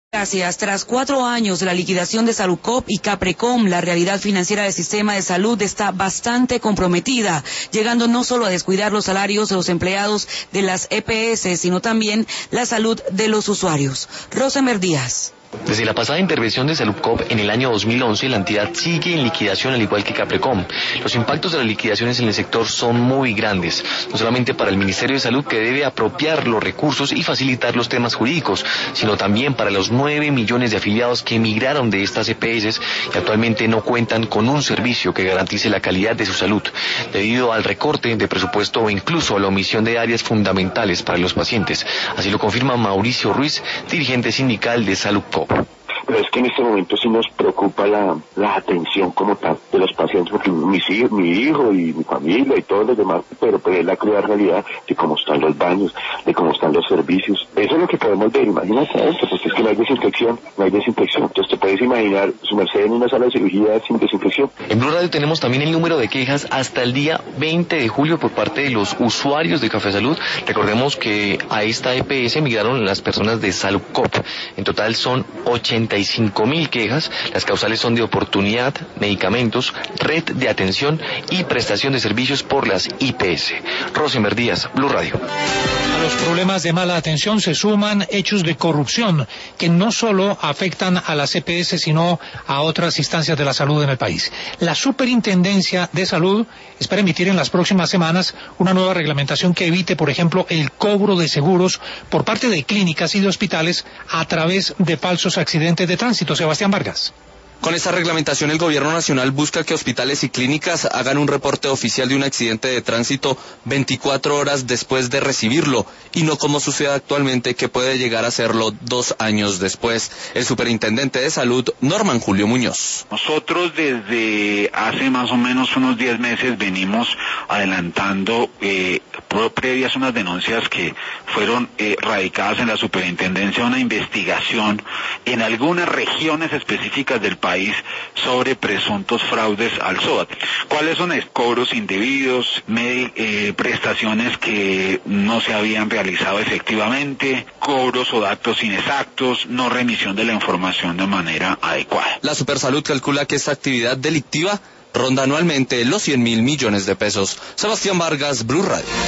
Gracias. Tras 4 años de la liquidación de Saludcop y Caprecom, la realidad financiera del sistema de salud está bastante comprometida, llegando no solo a descuidar los salarios de los empleados de las EPS, sino también la salud de los usuarios. Rosemer Díaz. Desde la pasada intervención de Saludcop en el año 2011, la entidad sigue en liquidación al igual que Caprecom. Los impactos de las liquidaciones en el sector son muy grandes, no solamente para el Ministerio de Salud, que debe apropiar los recursos y facilitar los temas jurídicos, sino también para los 9 millones de afiliados que emigraron de estas EPS y actualmente no cuentan con un servicio que garantice la calidad de su salud, debido al recorte de presupuesto o incluso a la omisión de áreas fundamentales para los pacientes. Así lo confirma Mauricio Ruiz, dirigente sindical de Saludcop. Pero es que en este momento sí nos preocupa la atención como tal de los pacientes, porque mi hijo y mi familia y todos los demás, pero pues es la cruda realidad de cómo están los baños, de cómo están los servicios. Eso es lo que podemos ver, imagínate esto, porque es que no hay desinfección. Entonces te puedes imaginar su merced en una sala de cirugía sin desinfección. En Blue Radio tenemos también el número de quejas hasta el día 20 de julio por parte de los usuarios de Café Salud. Recordemos que a esta EPS emigraron las personas de Saludcop. En total son 85.000 quejas. Las causales son de oportunidad, medicamentos, red de atención y prestación de servicios por las IPS. Rosemer Díaz, Blue Radio. A los problemas de mala atención se suman hechos de corrupción que no solo afectan a las EPS, sino a otras instancias de la salud en el país. La Superintendencia de Salud espera emitir en las próximas semanas una nueva reglamentación que evite, por ejemplo, el cobro de seguros por parte de clínicas y de hospitales a través de falsos accidentes de tránsito. Sebastián Vargas. Con esta reglamentación, el Gobierno Nacional busca que hospitales y clínicas hagan un reporte oficial de un accidente de tránsito 24 horas después de recibirlo, y no como sucede actualmente, que puede llegar a hacerlo 2 años después. El superintendente de Salud, Norman Julio Muñoz. Nosotros desde hace más o menos unos 10 meses venimos adelantando previas unas denuncias que fueron radicadas en la superintendencia, una investigación en algunas regiones específicas del país sobre presuntos fraudes al SOAT. ¿Cuáles son estos? Cobros indebidos, prestaciones que no se habían realizado efectivamente, cobros o datos inexactos, no remisión de la información de manera adecuada. La Supersalud calcula que esta actividad delictiva ronda anualmente los 100.000 millones de pesos. Sebastián Vargas, Blue Radio.